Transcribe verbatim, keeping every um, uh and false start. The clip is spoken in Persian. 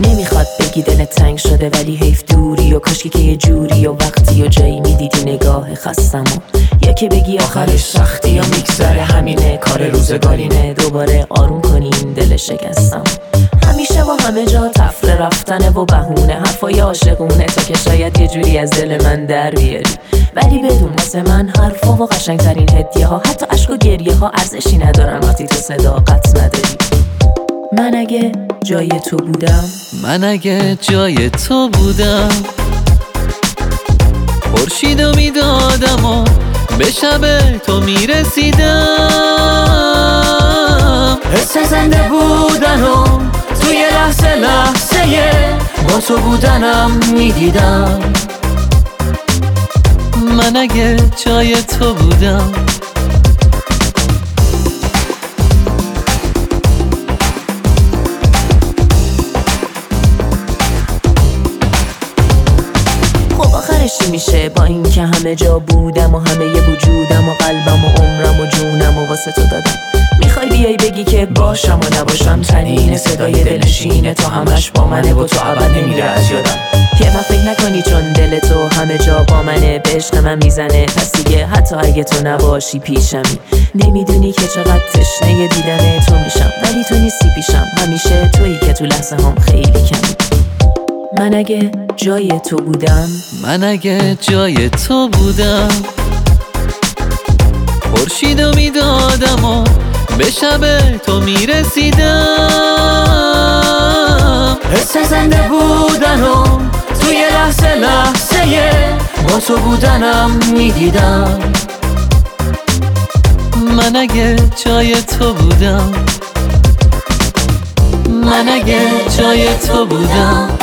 نمیخواد بگی دلت تنگ شده ولی حیف دوری و کاشکی که یه جوری و وقتی و جایی میدیدی نگاه خستم و یا که بگی آخرش سختی یا میگذره همینه کار روزگارینه دوباره آروم کنی این دل شکستم. همیشه با همه جا تفره رفتنه و بهونه حرفای عاشقونه تا که شاید یه جوری از دل من در بیاری، ولی بدون واسه من حرفا و قشنگترین هدیه ها حتی عشق و گریه ها ارزشی ندارن وقتی تو صداقت نداری. من اگه جای تو بودم من اگه جای تو بودم خورشیدو میدادم و به شب تو میرسیدم. حس زنده بودن و توی لحظه لحظه با تو بودنم میدیدم. من اگه جای تو بودم چی میشه با این که همه جا بودم و همه ی وجودم و قلبم و عمرم و جونم و واسه تو دادم. میخوای بیای بگی که باشم و نباشم تنین صدای دلشینه تا همش با منه و تو ابد نمیره از یادم. یه وقت فکر نکنی چون دل تو همه جا با منه به عشق من میزنه پس دیگه حتی اگه تو نباشی پیشمی. نمیدونی که چقدر تشنه دیدن تو میشم ولی تو نیستی پیشم همیشه تویی که تو لحظه هم خیلی کمی. من اگه جای تو بودم من اگه جای تو بودم خورشیدو میدادم و به شب تو میرسیدم. حس زنده بودن و توی لحظه لحظه با تو بودنم میدیدم. من اگه جای تو بودم من اگه جای تو بودم